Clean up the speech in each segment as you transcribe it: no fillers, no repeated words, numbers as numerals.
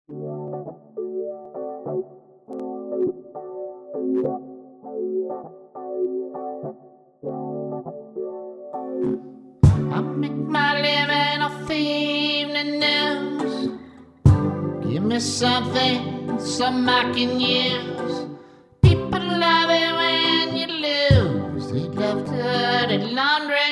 I make my living off the evening news. Give me something, some I can use. People love it when you lose. They love dirty laundry.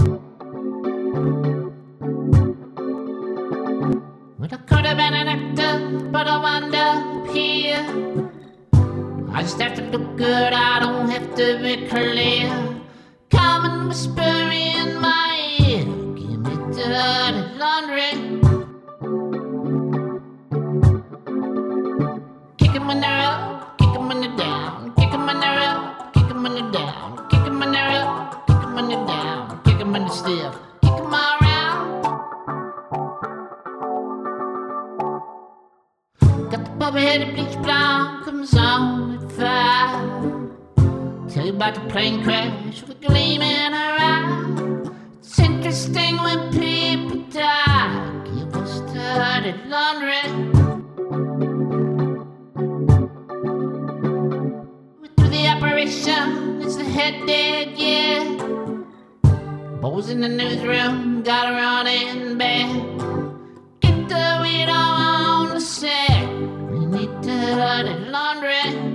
Well, I could have been an actor, but I wound up here. I just have to look good, I don't have to be clear. Come and whisper in my ear, give me dirty laundry. Kick 'em when they're up, kick 'em when they're down. Kick 'em when they're up, kick 'em when they're down. Kick 'em when they're up, kick 'em when they're down. Kick 'em when they're stiff, kick 'em all around. Got the bobby-headed bleach blonde, comes on at 5. Tell you about the plane crash with a gleam in her eye. It's interesting when people die. Give us dirty laundry. We do the operation, is the head dead yet? Boys in the newsroom got her on in bed. Get the weirdo on the set. We need dirty laundry.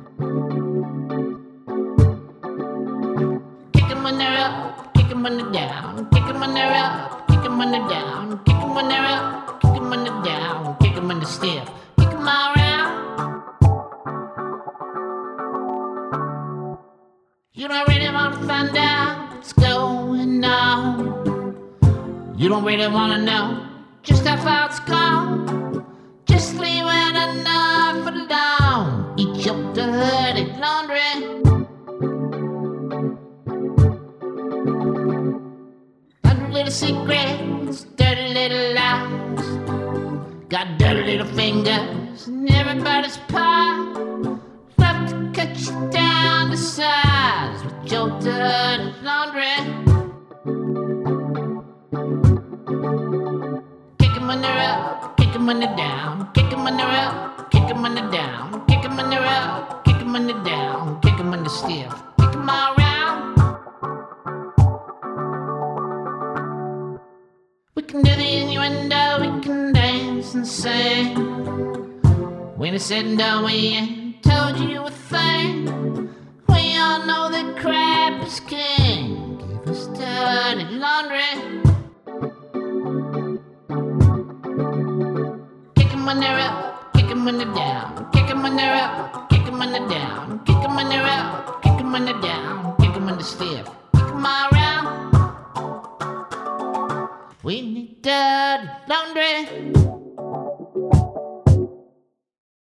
Kick 'em when they're up, kick 'em when they're down. Kick 'em when they're up, kick 'em when they're down. Kick 'em when they're up, kick 'em when they're down. Kick 'em when they're stiff, kick 'em all around. You don't really wanna find out what's going on. You don't really wanna know just how far it's gone. Just leave it enough alone. Eat your dirty laundry. Little secrets, dirty little lies. Got dirty little fingers in everybody's pie. Love to cut you down to size with your dirty laundry. Kick 'em when they're up, kick 'em when they're down. Kick 'em when they're up, kick 'em when they're down. Kick 'em when they're up, kick 'em when they're down. Kick 'em when they're stiff, kick 'em all around. We can do the innuendo, we can dance and sing. When it's said and done, we ain't told you a thing. We all know that crap is king. Give us dirty laundry. Kick 'em when they're up, kick 'em when they're down. Kick 'em when they're up, kick 'em when they're down. Kick 'em when they're up, kick 'em when they're down. Kick 'em when they're stiff, kick 'em all around. We need dirty laundry.